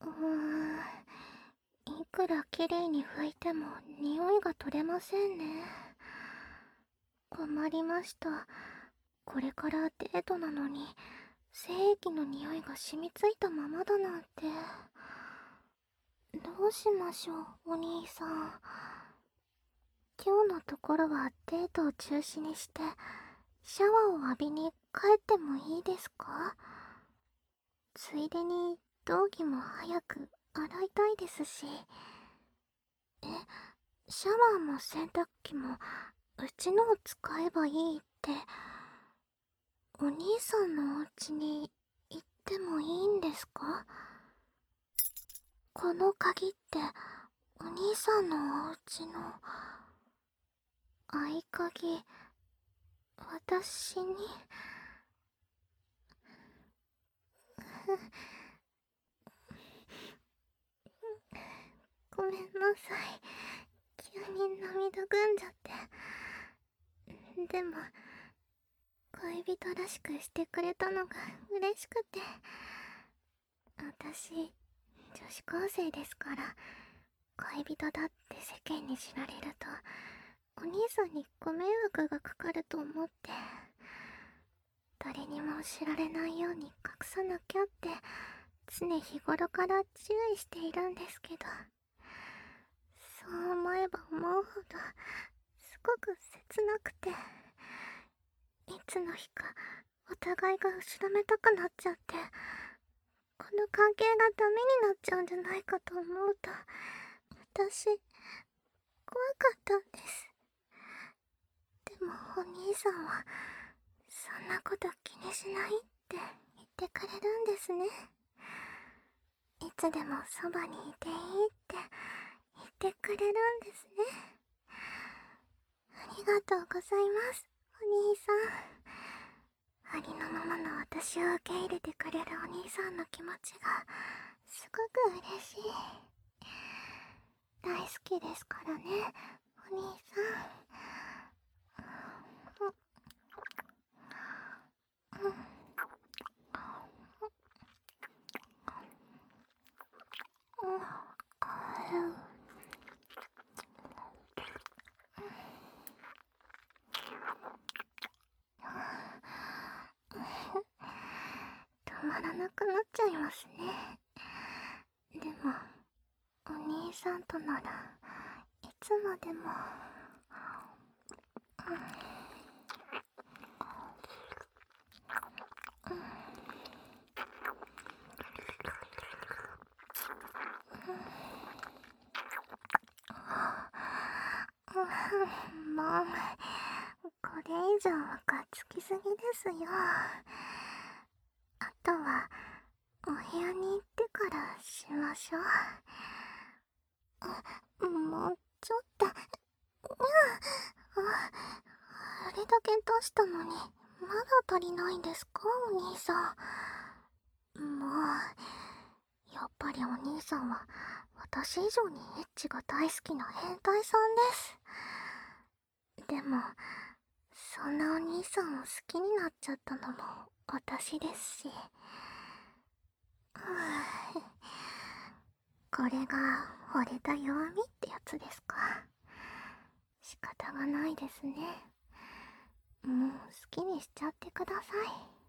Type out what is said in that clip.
いくらきれいに拭いても匂いが取れませんね。困りました。これからデートなのに精液の匂いが染みついたままだなんて。どうしましょう、お兄さん。今日のところはデートを中止にしてシャワーを浴びに帰ってもいいですか？ついでに道着も早く洗いたいですし。え、シャワーも洗濯機もうちのを使えばいいって、お兄さんのお家に行ってもいいんですか？この鍵ってお兄さんのお家の合鍵、私に。ごめんなさい、急に涙ぐんじゃって。でも恋人らしくしてくれたのが嬉しくて。私女子高生ですから、恋人だって世間に知られるとお兄さんにご迷惑がかかると思って、誰にも知られないように隠さなきゃって常日頃から注意しているんですけど、そう思えば思うほどすごく切なくて、いつの日かお互いが後ろめたくなっちゃって、この関係がダメになっちゃうんじゃないかと思うと、私怖かったんです。でもお兄さんはそんなこと気にしないって言ってくれるんですね。いつでもそばにいていいって言ってくれるんですね。ありがとうございます、お兄さん。ありのままの私を受け入れてくれるお兄さんの気持ちがすごく嬉しい。大好きですからね、お兄さん。止まらなくなっちゃいますね。でもお兄さんとならいつまでも。もうこれ以上はがっつきすぎですよ。あとはお部屋に行ってからしましょう。もうちょっと。あれだけ出したのにまだ足りないんですか、お兄さん。もうやっぱりお兄さんは私以上にエッチが大好きな変態さんです。でもそんなお兄さんを好きになっちゃったのも私ですし。これが惚れた弱みってやつですか。仕方がないですね。もう好きにしちゃってください。